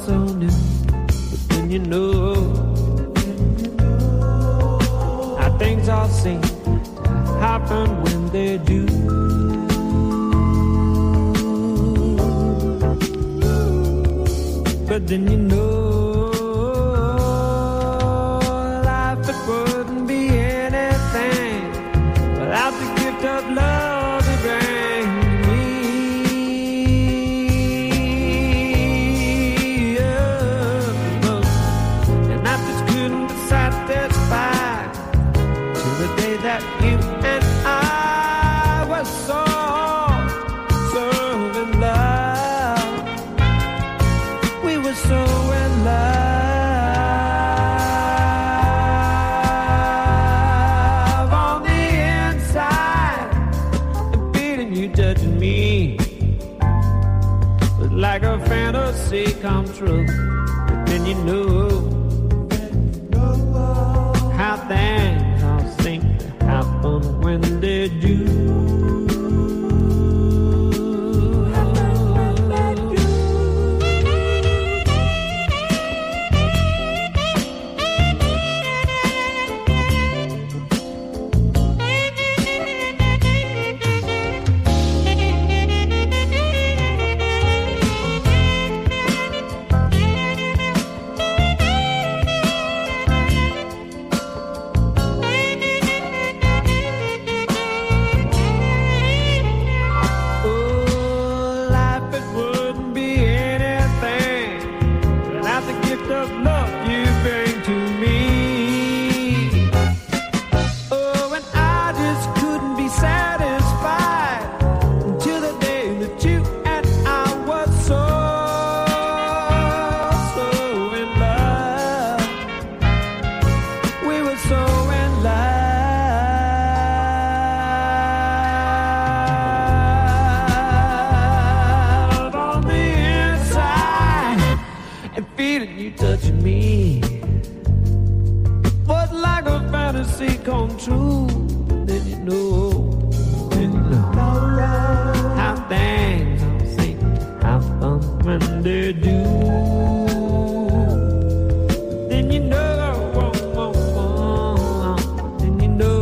so new. But then you know how things all seem to happen when they do. But then you know life, it wouldn't be anything without the gift of love you bring me. And I just couldn't be satisfied till the day that you and I were so in love. We were so in love on the inside, and feeling you touching me was like a fantasy come true. But then you know how things all seem to happen when they do. Come true, then you know how things all seem to happen when they do. Then you know, then you know.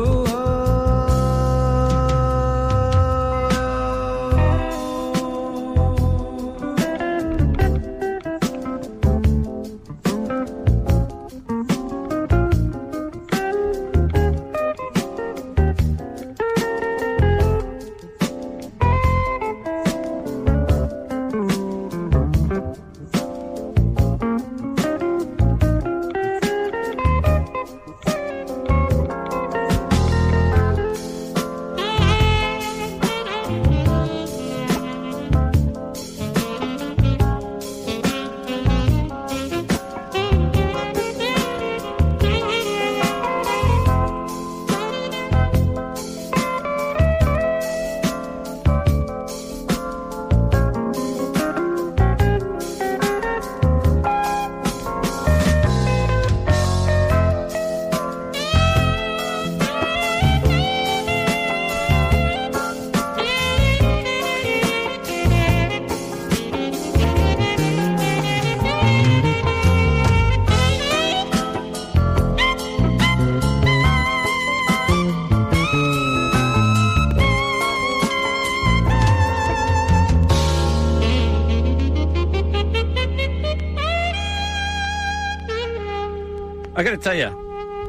I gotta tell you,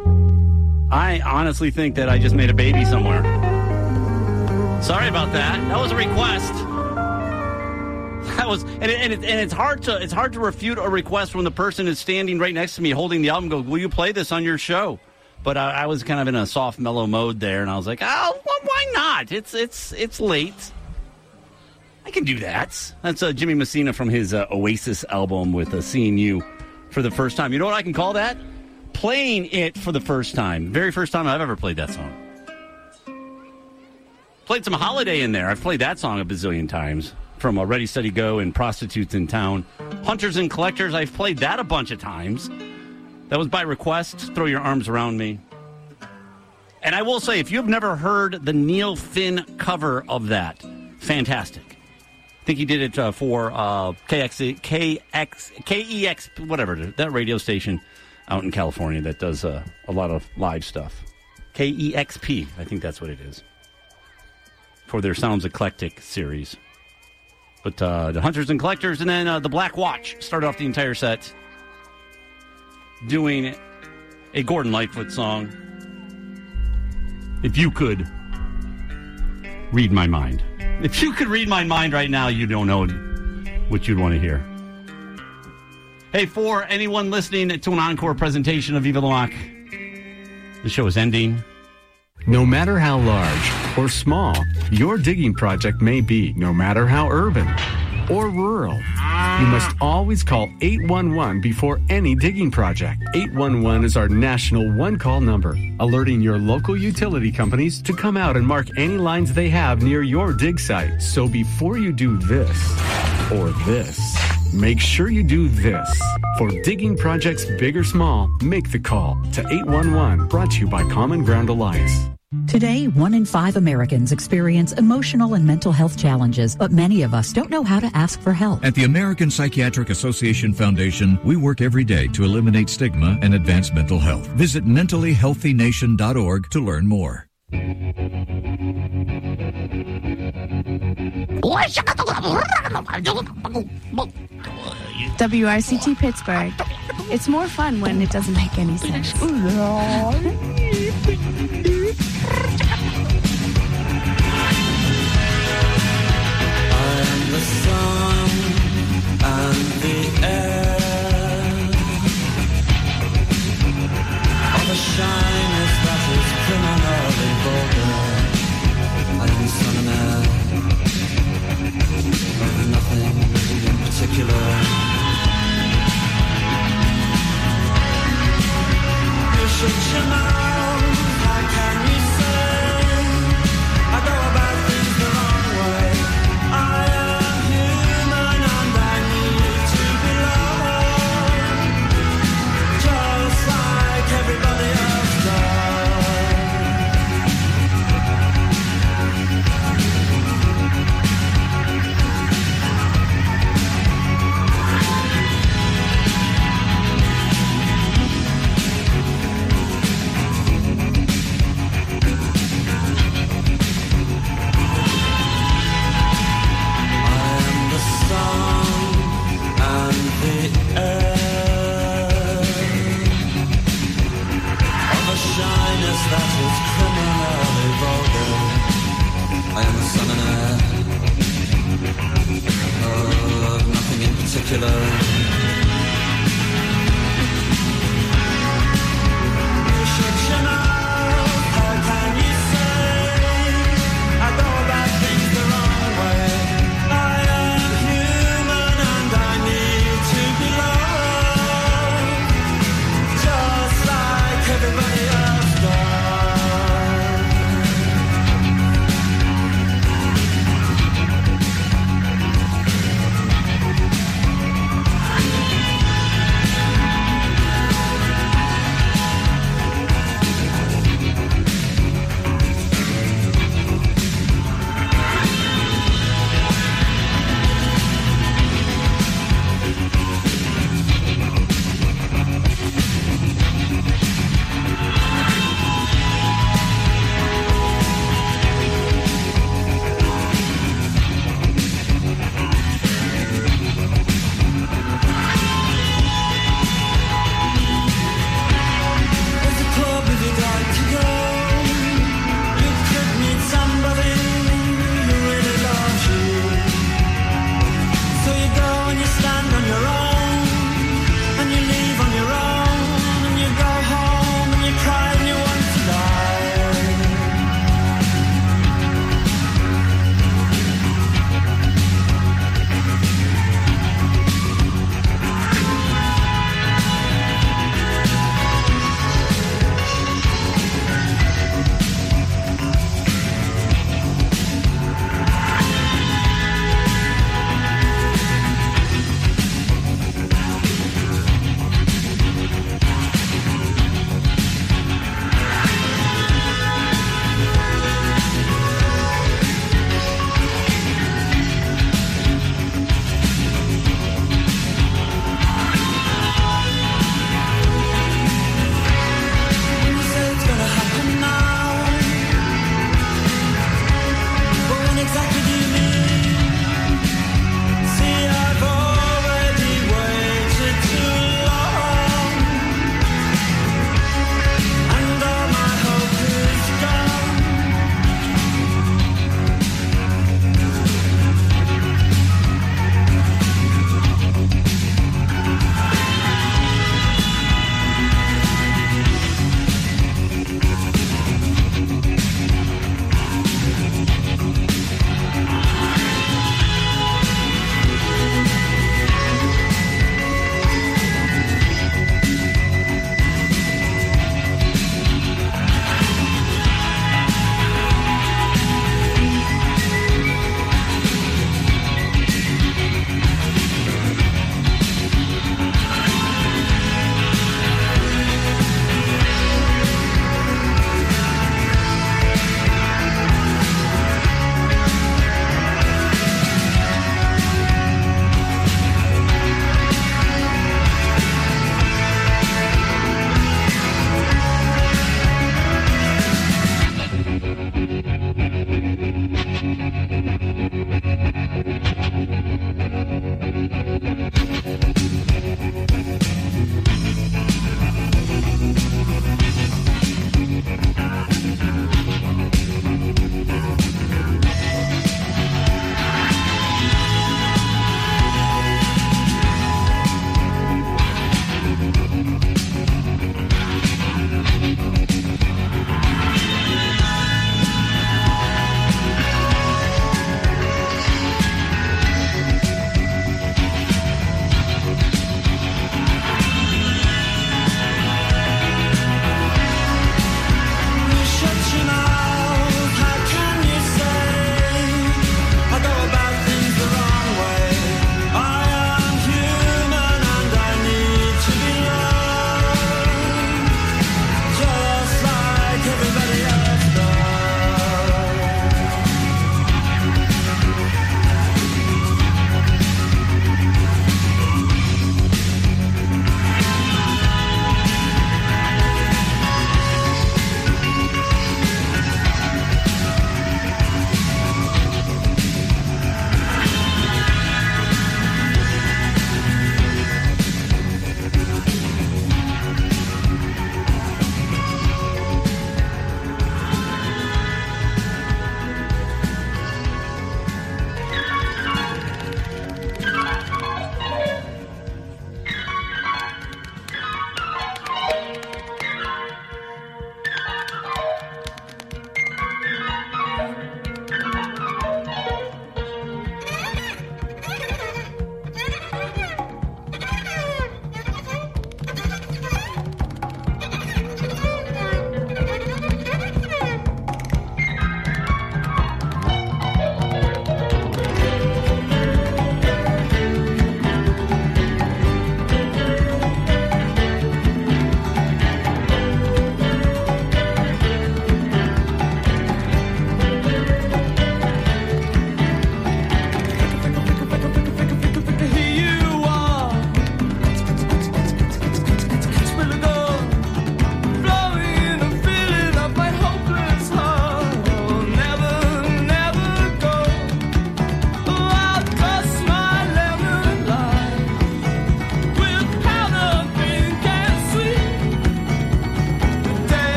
I honestly think that I just made a baby somewhere. Sorry about that. That was a request. That was, and it's hard to refute a request when the person is standing right next to me holding the album. Go, will you play this on your show? But I was kind of in a soft, mellow mode there, and I was like, oh, well, why not? It's late. I can do that. That's Jimmy Messina from his Oasis album with Seeing You for the First Time. You know what I can call that? Playing it for the first time. Very first time I've ever played that song. Played some Holiday in there. I've played that song a bazillion times. From Ready, Steady, Go and Prostitutes in Town. Hunters and Collectors, I've played that a bunch of times. That was by request. Throw Your Arms Around Me. And I will say, if you've never heard the Neil Finn cover of that, fantastic. think he did it for KEX, whatever, that radio station out in California that does a lot of live stuff. KEXP, I think that's what it is, for their Sounds Eclectic series. But the Hunters and Collectors, and then the Black Watch started off the entire set doing a Gordon Lightfoot song, If You Could Read My Mind. If you could read my mind right now, you don't know what you'd want to hear. Hey, for anyone listening to an encore presentation of Viva La Rock, the show is ending. No matter how large or small your digging project may be, no matter how urban or rural, you must always call 811 before any digging project. 811 is our national one-call number, alerting your local utility companies to come out and mark any lines they have near your dig site. So before you do this or this, make sure you do this. For digging projects big or small, make the call to 811. Brought to you by Common Ground Alliance. Today, 1 in 5 Americans experience emotional and mental health challenges, but many of us don't know how to ask for help. At the American Psychiatric Association Foundation, we work every day to eliminate stigma and advance mental health. Visit mentallyhealthynation.org to learn more. WRCT Pittsburgh. It's more fun when it doesn't make any sense. I'm the sun and the air. All the shyness that is criminally vulgar. I am sun and air of nothing in particular. You should know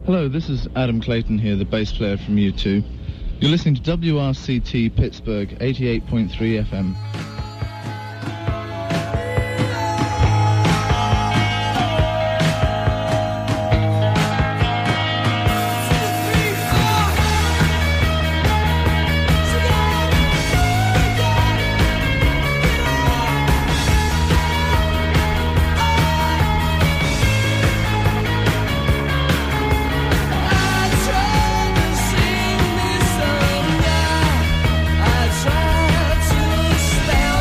Hello, this is Adam Clayton here, the bass player from U2. You're listening to WRCT Pittsburgh 88.3 FM. I try to stand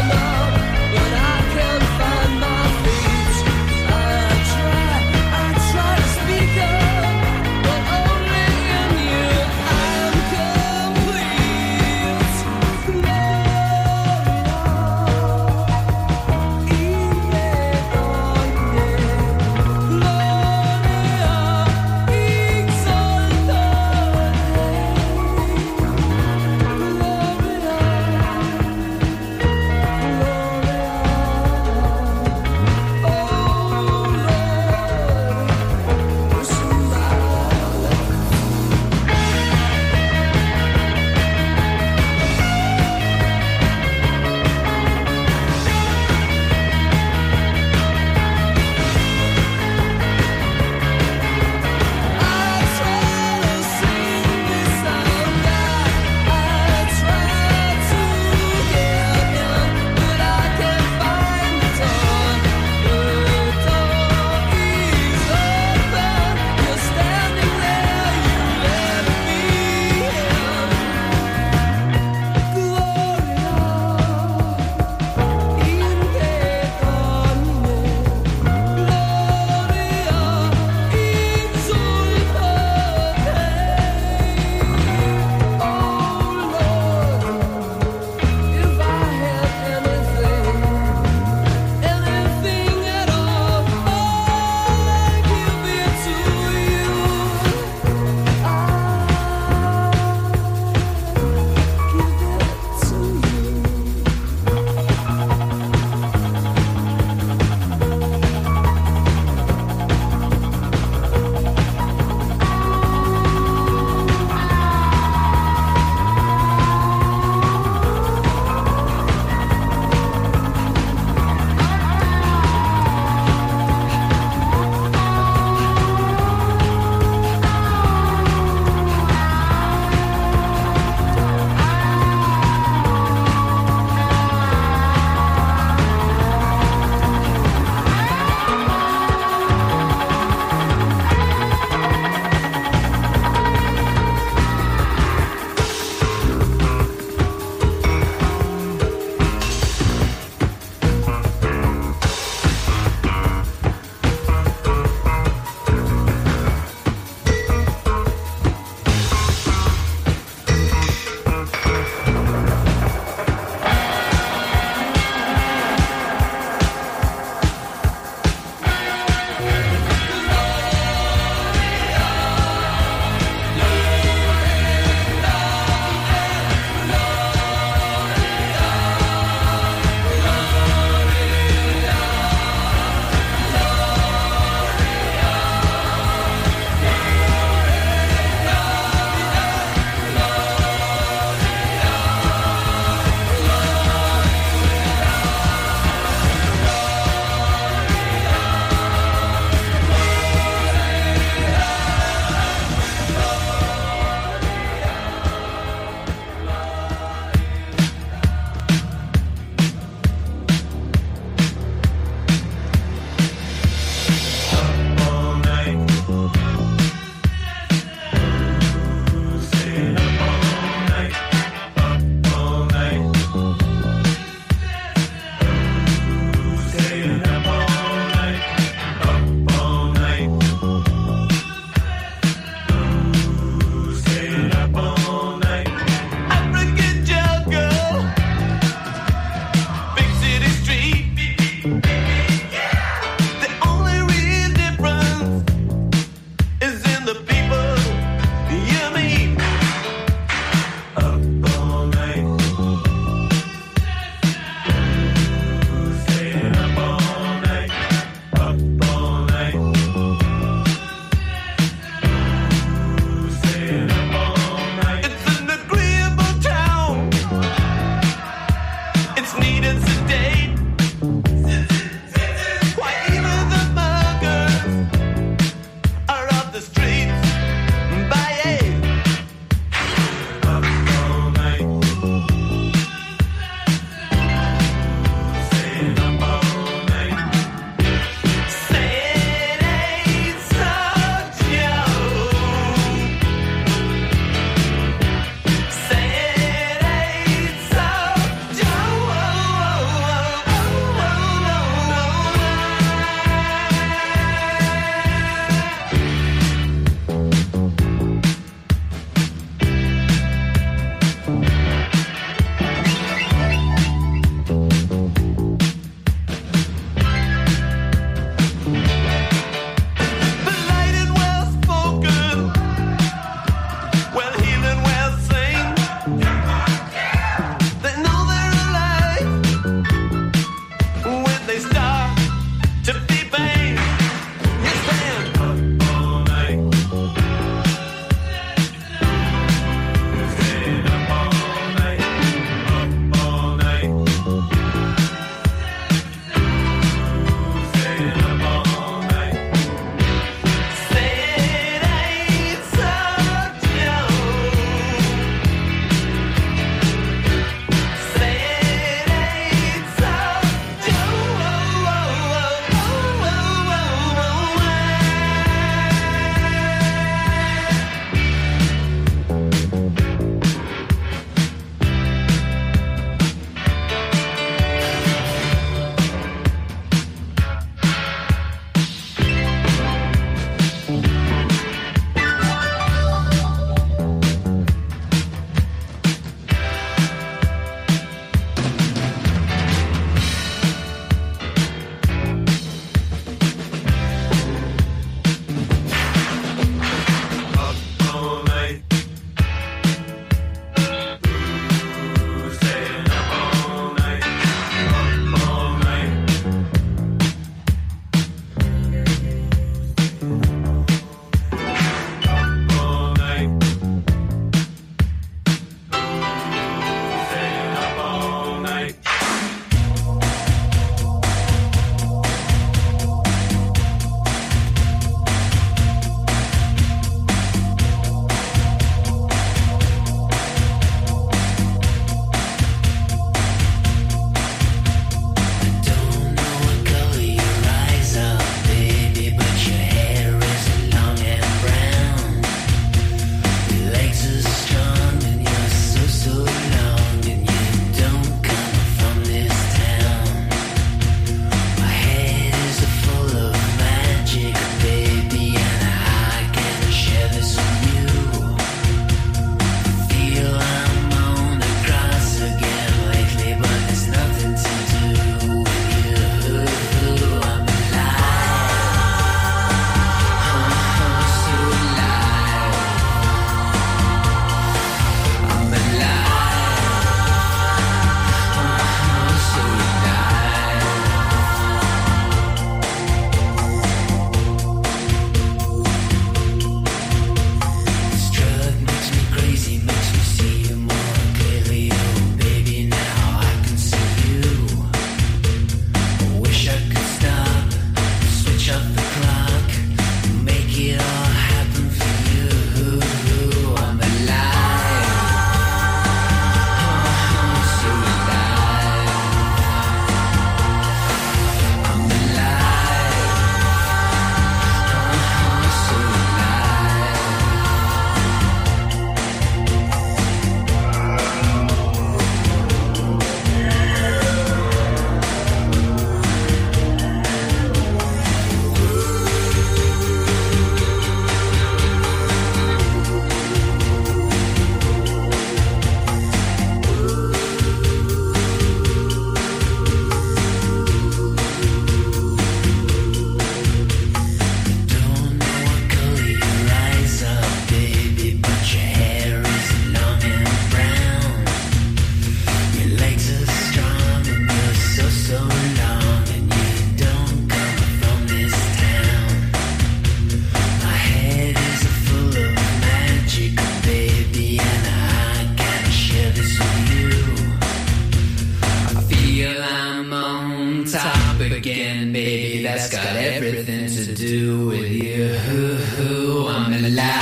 do with you? I'm alive.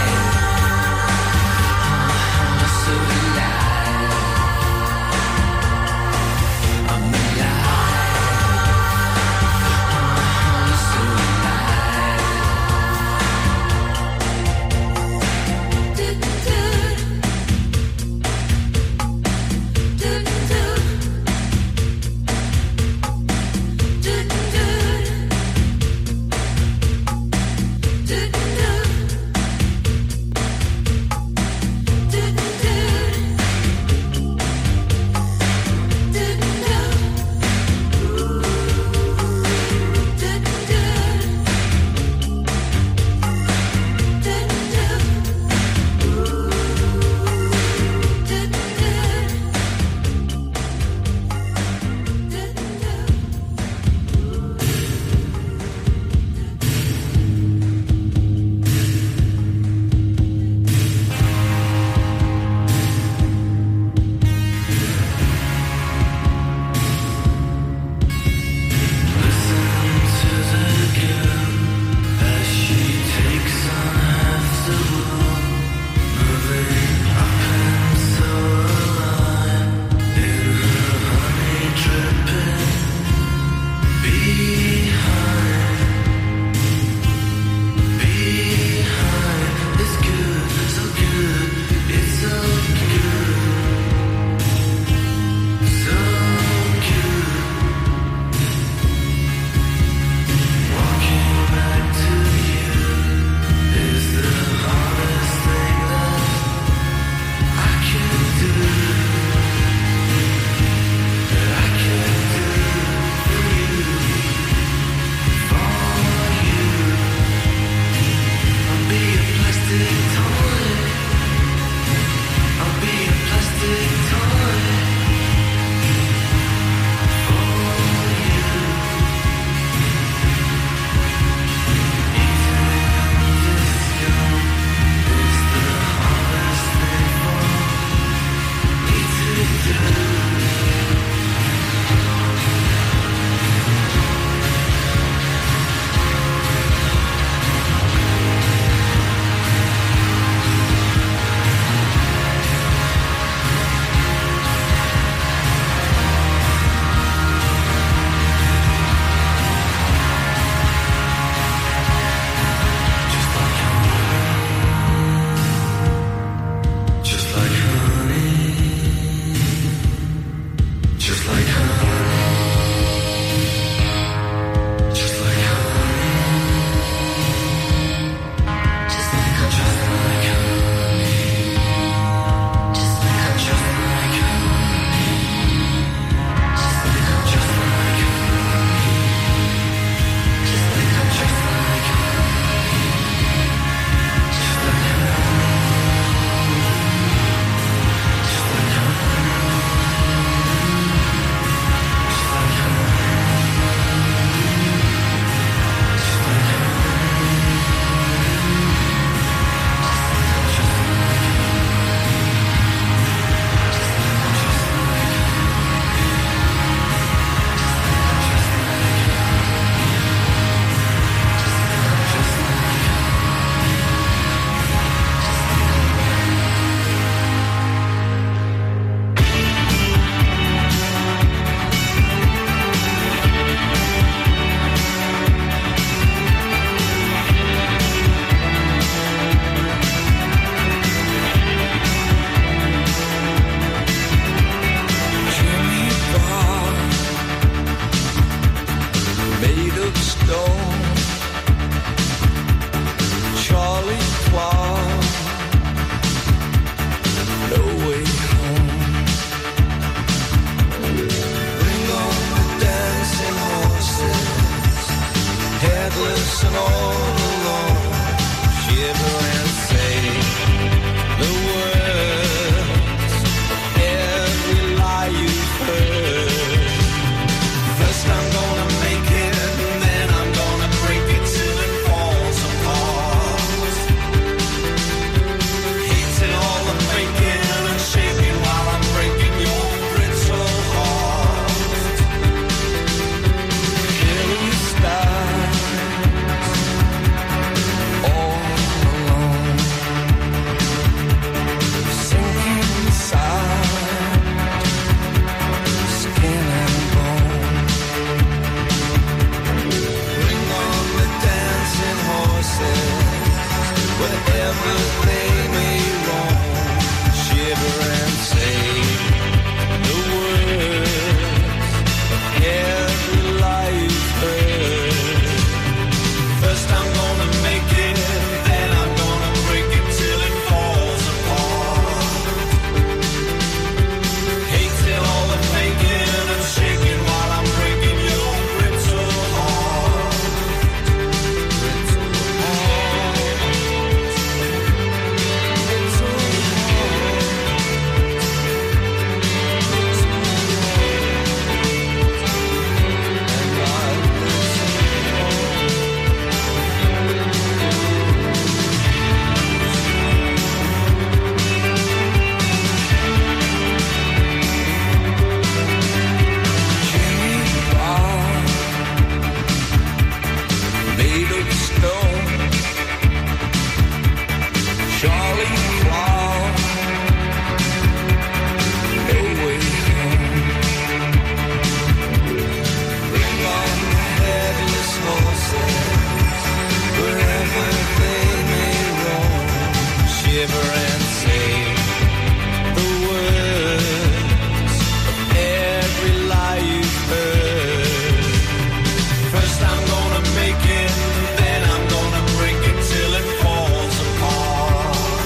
So alive. I'm alive. So whatever they may roam, shiver and say the words of every lie you've heard. First I'm gonna make it, then I'm gonna break it till it falls apart. Hate till all the faking and shaking while I'm breaking your brittle heart. Brittle heart. Brittle made of stone, Charlie Brown, no way home. Bring on the headless horses, wherever they may roam, shiver and say the words of every lie you've heard. First I'm gonna make it, then I'm gonna break it till it falls apart.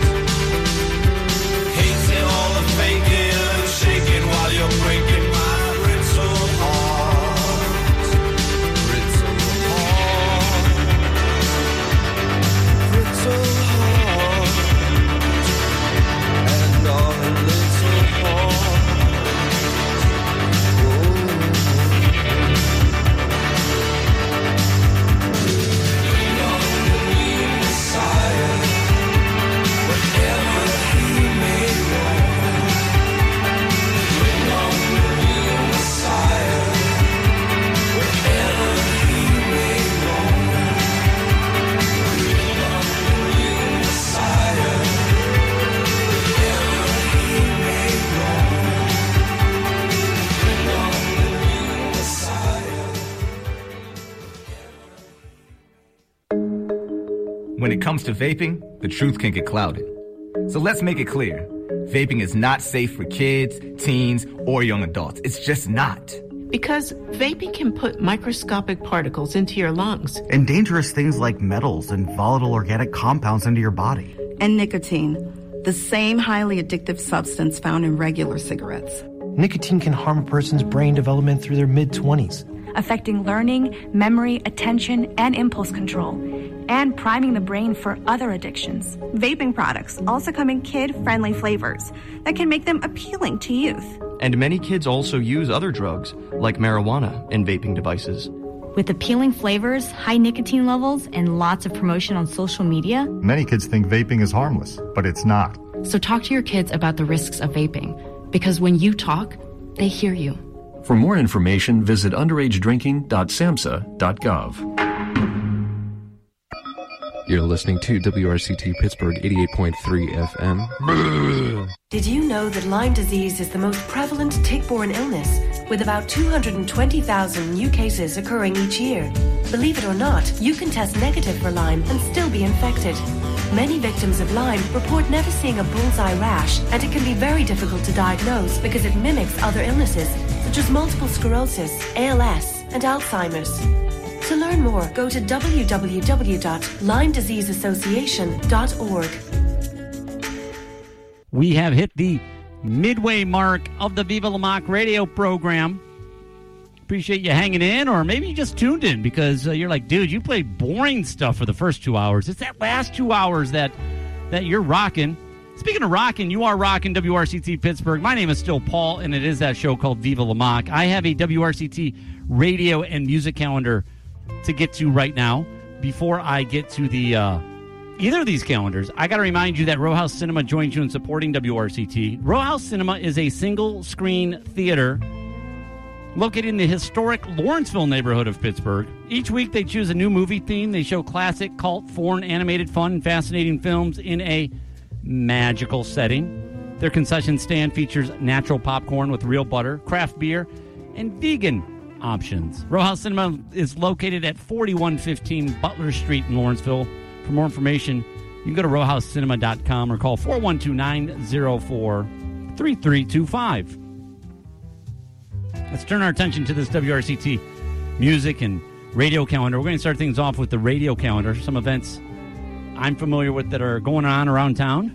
Hate it all the faking and shaking while you're breaking my brittle heart. Brittle heart. Brittle heart. And our little heart. When it comes to vaping, the truth can get clouded. So let's make it clear. Vaping is not safe for kids, teens, or young adults. It's just not. Because vaping can put microscopic particles into your lungs. And dangerous things like metals and volatile organic compounds into your body. And nicotine, the same highly addictive substance found in regular cigarettes. Nicotine can harm a person's brain development through their mid-20s. Affecting learning, memory, attention, and impulse control, and priming the brain for other addictions. Vaping products also come in kid-friendly flavors that can make them appealing to youth. And many kids also use other drugs, like marijuana, in vaping devices. With appealing flavors, high nicotine levels, and lots of promotion on social media, many kids think vaping is harmless, but it's not. So talk to your kids about the risks of vaping, because when you talk, they hear you. For more information, visit underagedrinking.samhsa.gov. You're listening to WRCT Pittsburgh 88.3 FM. Did you know that Lyme disease is the most prevalent tick-borne illness, with about 220,000 new cases occurring each year? Believe it or not, you can test negative for Lyme and still be infected. Many victims of Lyme report never seeing a bullseye rash, and it can be very difficult to diagnose because it mimics other illnesses, such as multiple sclerosis, ALS, and Alzheimer's. To learn more, go to www.LymeDiseaseAssociation.org. We have hit the midway mark of the Viva La Mock radio program. Appreciate you hanging in, or maybe you just tuned in because you're like, dude, you played boring stuff for the first 2 hours. It's that last 2 hours that you're rocking. Speaking of rocking, you are rocking WRCT Pittsburgh. My name is still Paul, and it is that show called Viva La Mock. I have a WRCT radio and music calendar to get to right now. Before I get to the either of these calendars, I got to remind you that Row House Cinema joins you in supporting WRCT. Row House Cinema is a single-screen theater located in the historic Lawrenceville neighborhood of Pittsburgh. Each week they choose a new movie theme. They show classic, cult, foreign, animated, fun, and fascinating films in a magical setting. Their concession stand features natural popcorn with real butter, craft beer, and vegan options. Row House Cinema is located at 4115 Butler Street in Lawrenceville. For more information, You can go to rowhousecinema.com or call 412-904-3325. Let's turn our attention to this WRCT music and radio calendar. We're going to start things off with the radio calendar. Some events I'm familiar with that are going on around town.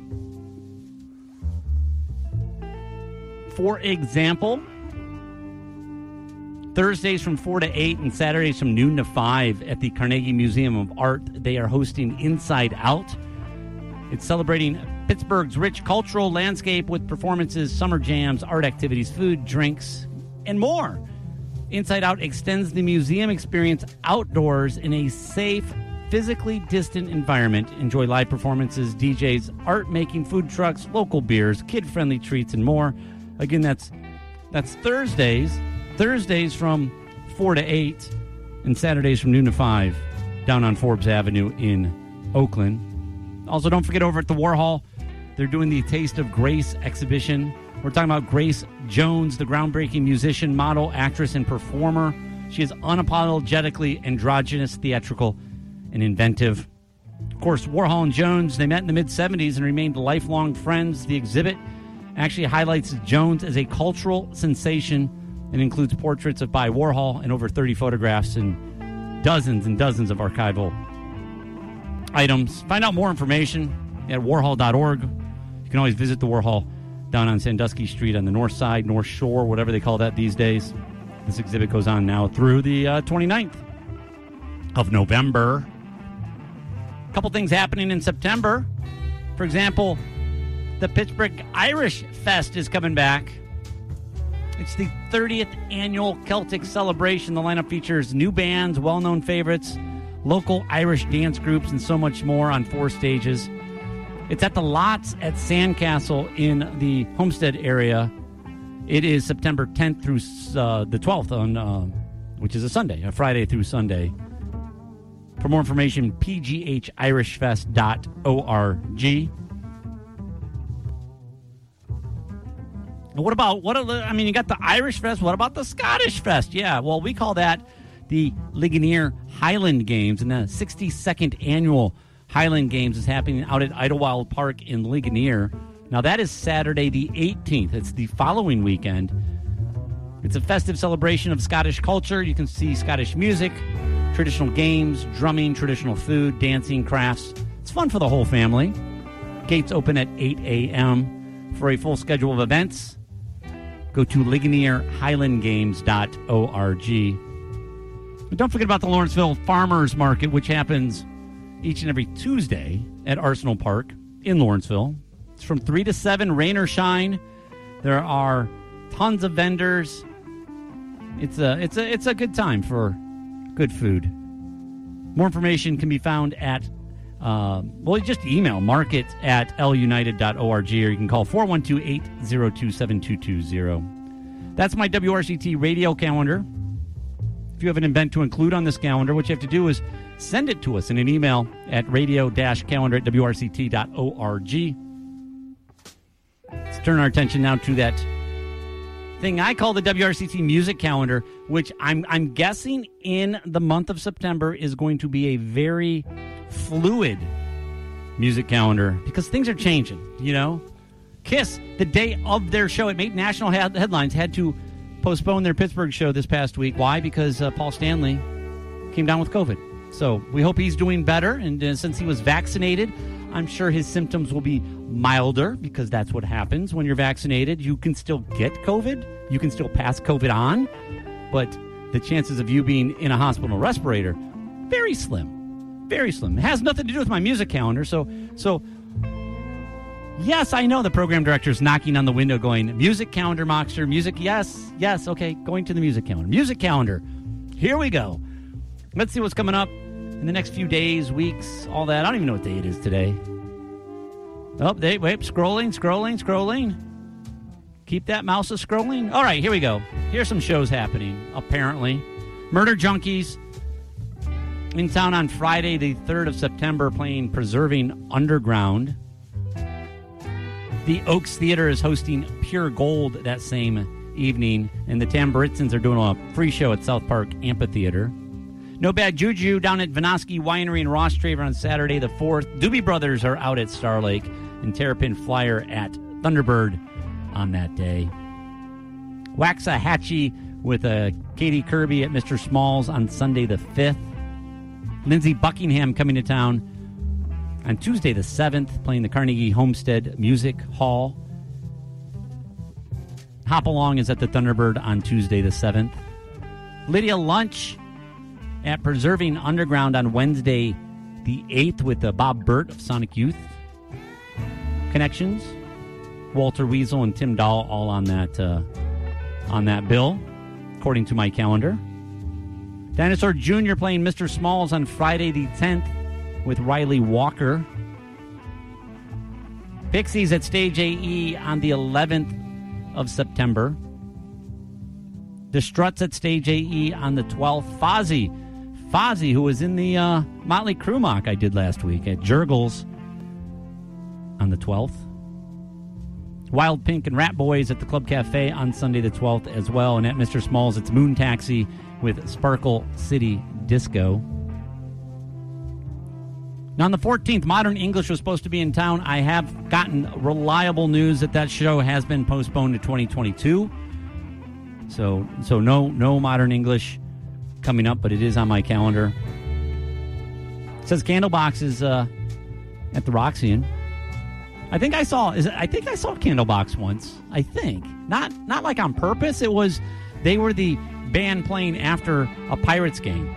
For example, Thursdays from 4 to 8 and Saturdays from noon to 5 at the Carnegie Museum of Art. They are hosting Inside Out. It's celebrating Pittsburgh's rich cultural landscape with performances, summer jams, art activities, food, drinks, and more. Inside Out extends the museum experience outdoors in a safe, physically distant environment. Enjoy live performances, DJs, art making, food trucks, local beers, kid-friendly treats, and more. Again, that's Thursdays from 4 to 8 and Saturdays from noon to 5 down on Forbes Avenue in Oakland. Also, don't forget over at the Warhol, they're doing the Taste of Grace exhibition. We're talking about Grace Jones, the groundbreaking musician, model, actress, and performer. She is unapologetically androgynous, theatrical, and inventive. Of course, Warhol and Jones, they met in the mid-'70s and remained lifelong friends. The exhibit actually highlights Jones as a cultural sensation and includes portraits by Warhol and over 30 photographs and dozens of archival items. Find out more information at warhol.org. You can always visit the Warhol down on Sandusky Street on the north side, North Shore, whatever they call that these days. This exhibit goes on now through the 29th of November. A couple things happening in September. For example, the Pittsburgh Irish Fest is coming back. It's the 30th annual Celtic celebration. The lineup features new bands, well-known favorites, local Irish dance groups, and so much more on 4 stages. It's at the Lots at Sandcastle in the Homestead area. It is September 10th through the 12th, on which is a Sunday, a Friday through Sunday. For more information, pghirishfest.org. You got the Irish Fest. What about the Scottish Fest? Yeah, well, we call that the Ligonier Highland Games, and the 62nd annual Highland Games is happening out at Idlewild Park in Ligonier. Now, that is Saturday the 18th. It's the following weekend. It's a festive celebration of Scottish culture. You can see Scottish music, traditional games, drumming, traditional food, dancing, crafts. It's fun for the whole family. Gates open at 8 a.m. For a full schedule of events, go to LigonierHighlandGames.org. And don't forget about the Lawrenceville Farmers Market, which happens each and every Tuesday at Arsenal Park in Lawrenceville. It's from 3 to 7, rain or shine. There are tons of vendors. It's a good time for good food. More information can be found at just email market@lunited.org, or you can call 412-802-7220. That's my WRCT radio calendar. If you have an event to include on this calendar, what you have to do is send it to us in an email at radio-calendar@wrct.org. Let's turn our attention now to that thing I call the WRCT music calendar, which I'm guessing in the month of September is going to be a very fluid music calendar because things are changing, you know. Kiss, the day of their show, it made national headlines, had to postpone their Pittsburgh show this past week. Why? Because Paul Stanley came down with COVID. So we hope he's doing better, and since he was vaccinated, I'm sure his symptoms will be milder, because that's what happens when you're vaccinated. You can still get COVID, you can still pass COVID on, but the chances of you being in a hospital respirator, very slim. Very slim. It has nothing to do with my music calendar. So yes, I know the program director's knocking on the window going, music calendar, Moxter, music, yes, okay, going to the music calendar. Music calendar, here we go. Let's see what's coming up in the next few days, weeks, all that. I don't even know what day it is today. Oh, wait, scrolling. Keep that mouse scrolling. All right, here we go. Here's some shows happening, apparently. Murder Junkies in town on Friday, the 3rd of September, playing Preserving Underground. The Oaks Theater is hosting Pure Gold that same evening, and the Tamburitzans are doing a free show at South Park Amphitheater. No Bad Juju down at Vinoski Winery in Ross Traver on Saturday the 4th. Doobie Brothers are out at Star Lake, and Terrapin Flyer at Thunderbird on that day. Waxahachie with Katie Kirby at Mr. Smalls on Sunday the 5th. Lindsey Buckingham coming to town on Tuesday the 7th, playing the Carnegie Homestead Music Hall. Hop Along is at the Thunderbird on Tuesday the 7th. Lydia Lunch at Preserving Underground on Wednesday the 8th with Bob Burt of Sonic Youth Connections. Walter Weasel and Tim Dahl all on that bill, according to my calendar. Dinosaur Jr. playing Mr. Smalls on Friday the 10th with Riley Walker. Pixies at Stage AE on the 11th of September. The Struts at Stage AE on the 12th. Fozzy, who was in the Motley Crue mock I did last week at Jurgles on the 12th. Wild Pink and Rat Boys at the Club Cafe on Sunday the 12th as well. And at Mr. Smalls, it's Moon Taxi with Sparkle City Disco. Now, on the 14th, Modern English was supposed to be in town. I have gotten reliable news that show has been postponed to 2022. So no Modern English coming up, but it is on my calendar. It says Candlebox is at the Roxy. I think I saw Candlebox once. I think not like on purpose. They were the band playing after a Pirates game.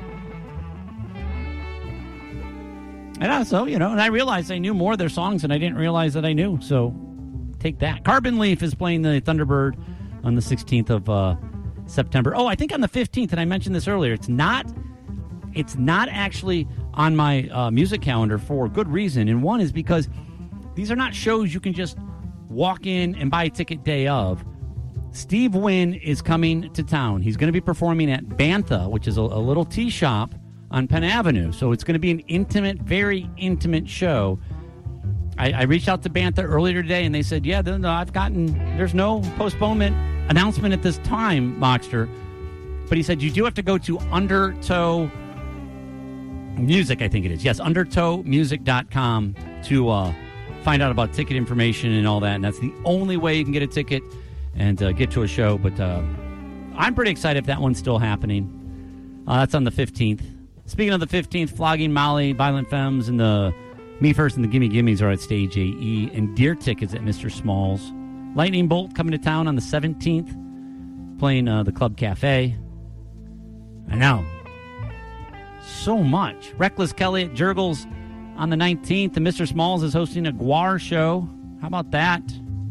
And also, and I realized I knew more of their songs than I didn't realize that I knew. So take that. Carbon Leaf is playing the Thunderbird on the 16th of September. Oh, I think on the 15th, and I mentioned this earlier, it's not actually on my music calendar for good reason. And one is because these are not shows you can just walk in and buy a ticket day of. Steve Wynn is coming to town. He's going to be performing at Bantha, which is a little tea shop on Penn Avenue. So it's going to be an intimate, very intimate show. I reached out to Bantha earlier today, and they said, yeah, there's no postponement announcement at this time, Moxter. But he said you do have to go to Undertow Music, I think it is. Yes, undertowmusic.com to find out about ticket information and all that. And that's the only way you can get a ticket and get to a show. But I'm pretty excited if that one's still happening. That's on the 15th. Speaking of the 15th, Flogging Molly, Violent Femmes, and the Me First and the Gimme Gimmes are at Stage AE, and Deer Tickets at Mr. Smalls. Lightning Bolt coming to town on the 17th, playing the Club Cafe. I know. So much. Reckless Kelly at Jurgles on the 19th, and Mr. Smalls is hosting a Guar show. How about that?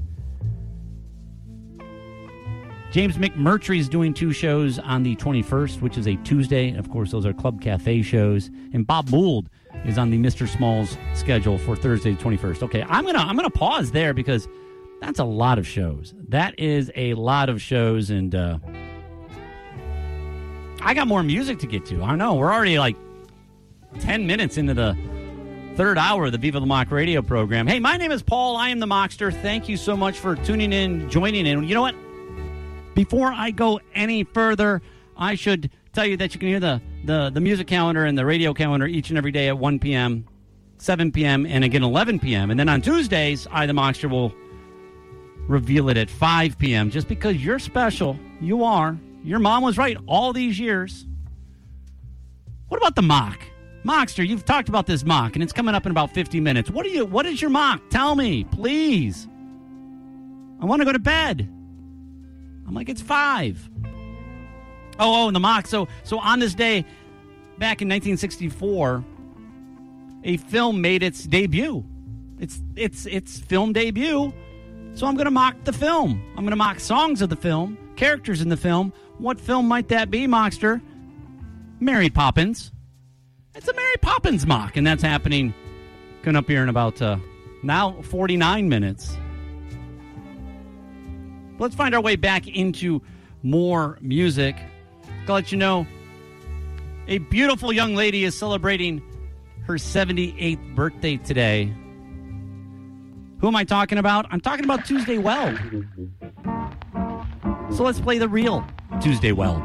James McMurtry is doing 2 shows on the 21st, which is a Tuesday. Of course, those are Club Cafe shows. And Bob Mould is on the Mr. Smalls schedule for Thursday the 21st. Okay, I'm gonna pause there because that's a lot of shows. That is a lot of shows, and I got more music to get to. I know, we're already like 10 minutes into the third hour of the Viva La Mock radio program. Hey, my name is Paul. I am the Mockster. Thank you so much for tuning in, joining in. You know what? Before I go any further, I should tell you that you can hear the music calendar and the radio calendar each and every day at 1 p.m., 7 p.m., and again 11 p.m. And then on Tuesdays, I, the Mockster, will reveal it at 5 p.m. just because you're special. You are. Your mom was right all these years. What about the mock? Mockster, you've talked about this mock, and it's coming up in about 50 minutes. What is your mock? Tell me, please. I want to go to bed. I'm like, it's 5. Oh, and the mock. So on this day, back in 1964, a film made its debut. Its film debut. So I'm going to mock the film. I'm going to mock songs of the film, characters in the film. What film might that be, Mockster? Mary Poppins. It's a Mary Poppins mock, and that's happening coming up here in about now 49 minutes. Let's find our way back into more music. I'll let you know a beautiful young lady is celebrating her 78th birthday today. Who am I talking about? I'm talking about Tuesday Weld. So let's play the real Tuesday Weld.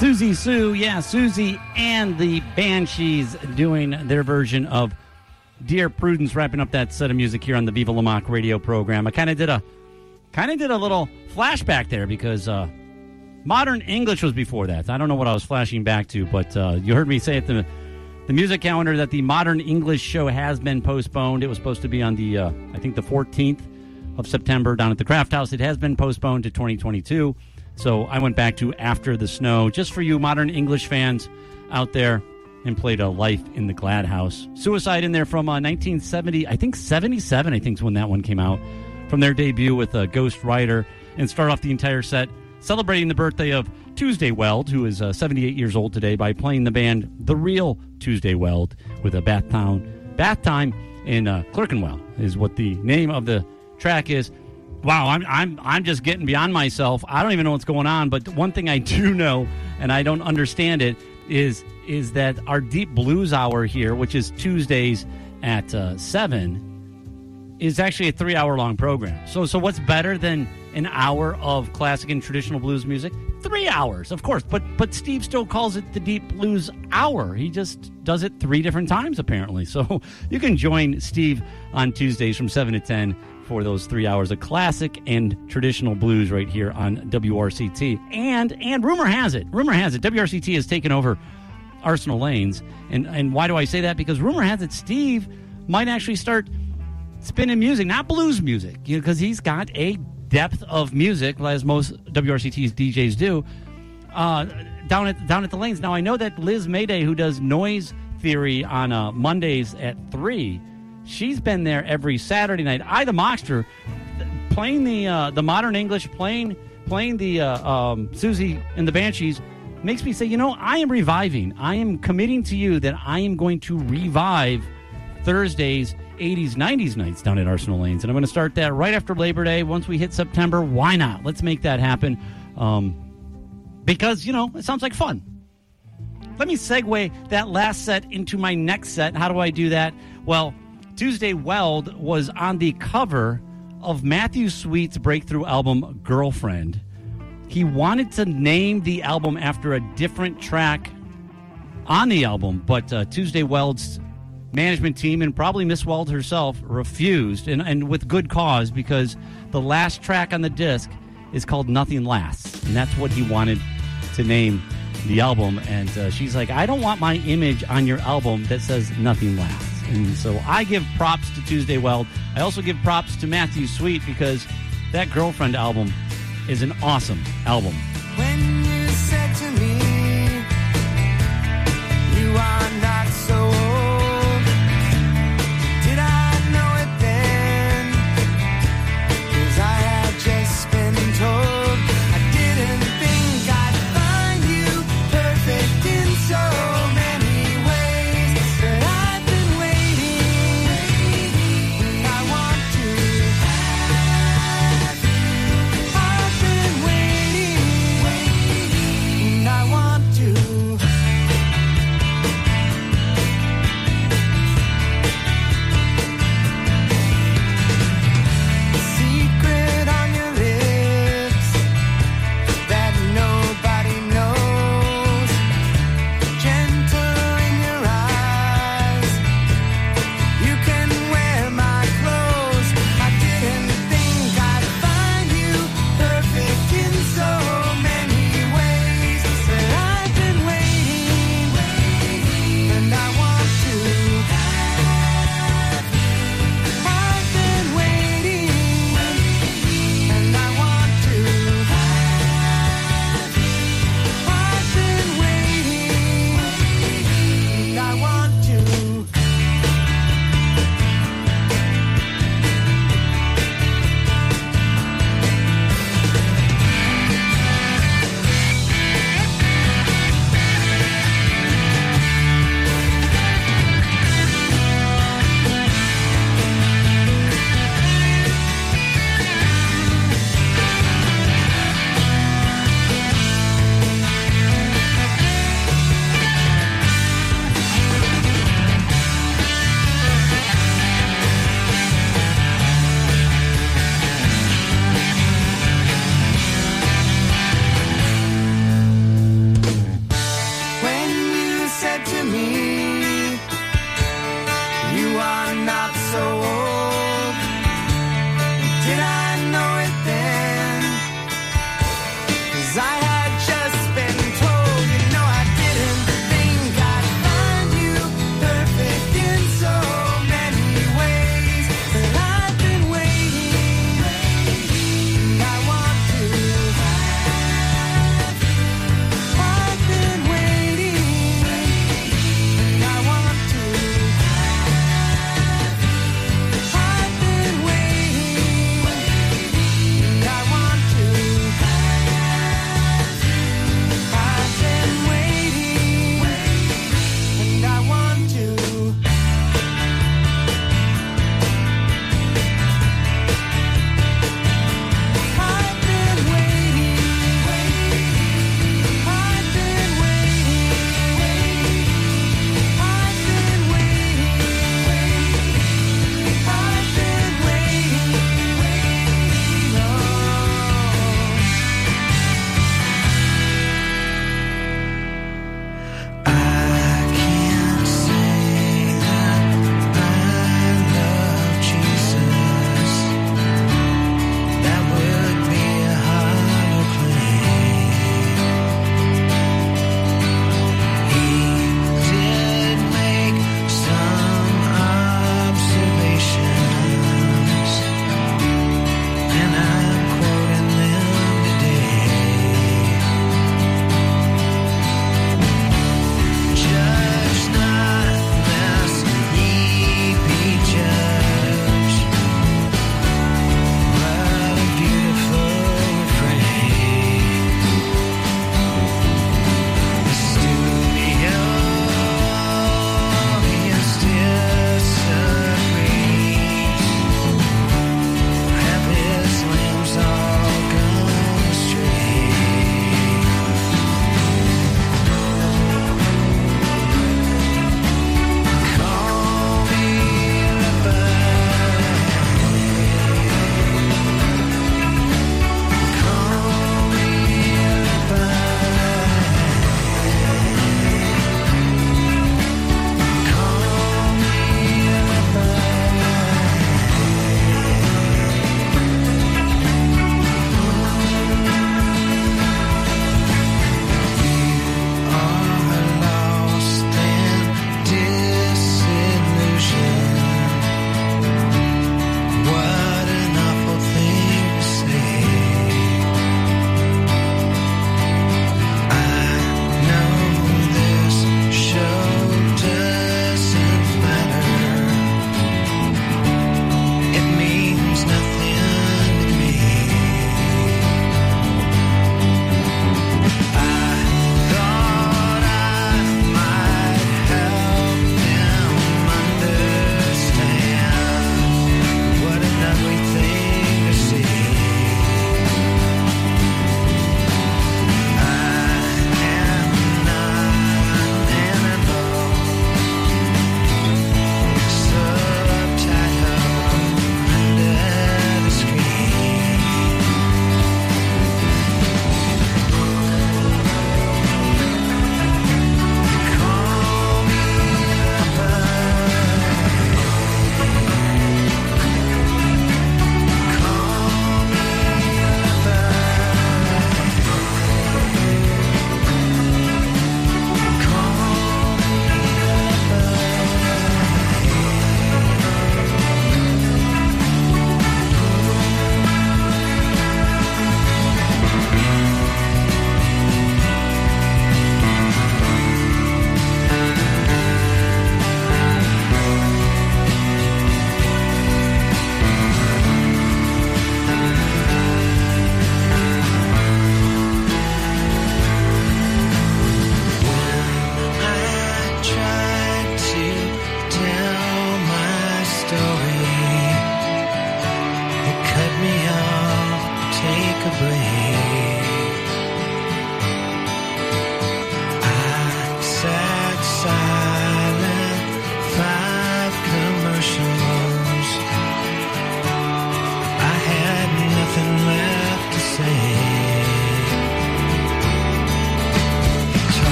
Susie Sue, Susie and the Banshees doing their version of Dear Prudence, wrapping up that set of music here on the Viva La Mock radio program. I kind of did a little flashback there because Modern English was before that. I don't know what I was flashing back to, but you heard me say at the music calendar that the Modern English show has been postponed. It was supposed to be on the, I think, the 14th of September down at the Craft House. It has been postponed to 2022. So I went back to After the Snow, just for you Modern English fans out there, and played a Life in the Glad House. Suicide in there from 1970, I think 77, I think is when that one came out, from their debut with Ghost Rider, and start off the entire set celebrating the birthday of Tuesday Weld, who is 78 years old today, by playing the band The Real Tuesday Weld with a Bath Time in Clerkenwell is what the name of the track is. Wow, I'm just getting beyond myself. I don't even know what's going on, but one thing I do know, and I don't understand it, is that our Deep Blues Hour here, which is Tuesdays at 7, is actually a 3-hour-long program. So what's better than an hour of classic and traditional blues music? 3 hours, of course. But Steve still calls it the Deep Blues Hour. He just does it 3 different times, apparently. So you can join Steve on Tuesdays from 7 to 10 for those 3 hours of classic and traditional blues right here on WRCT. And rumor has it, WRCT has taken over Arsenal Lanes. And why do I say that? Because rumor has it Steve might actually start spinning music, not blues music, because he's got a depth of music, as most WRCT's DJs do, down at the Lanes. Now, I know that Liz Mayday, who does Noise Theory on Mondays at 3, she's been there every Saturday night. I, the Mockster, playing the Modern English, playing the Susie and the Banshees, makes me say, I am reviving. I am committing to you that I am going to revive Thursdays, 80s, 90s nights down at Arsenal Lanes. And I'm going to start that right after Labor Day. Once we hit September, why not? Let's make that happen. Because, it sounds like fun. Let me segue that last set into my next set. How do I do that? Well, Tuesday Weld was on the cover of Matthew Sweet's breakthrough album, Girlfriend. He wanted to name the album after a different track on the album, but Tuesday Weld's management team, and probably Miss Weld herself, refused, and with good cause, because the last track on the disc is called Nothing Lasts, and that's what he wanted to name the album. And she's like, I don't want my image on your album that says Nothing Lasts. And so I give props to Tuesday Weld. I also give props to Matthew Sweet, because that Girlfriend album is an awesome album. When